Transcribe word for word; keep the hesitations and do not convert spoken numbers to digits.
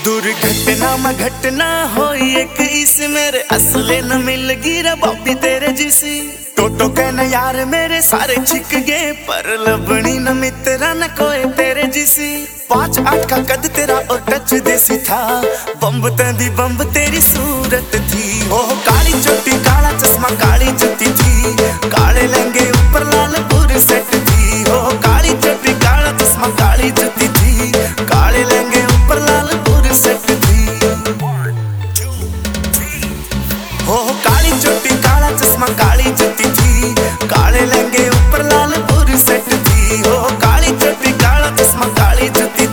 दुर्घटना में घटना होई एक इस मेरे असले न मिल गिरा बॉबी तेरे जिसी टोटो कहना यार मेरे सारे छिक गए पर लबनी न मित्रा न कोई तेरे जिसी पांच आठ का कद तेरा और टच देसी था बम्ब तंदी बम्ब तेरी सूरत थी ओह काली चोटी काला चश्मा काली जुती थी काले लहंगे ऊपर लाल पूरी सेट थी ओह काली चोटी काला चश्मा काली जुती थी काले लहंगे ऊपर लाल पूरी सेट थी ओह काली चोटी काला चश्मा काली जुती थी काले लहंगे ऊपर लाल पूरी सेट थी ओह काली चोटी काला चश्मा काली जुती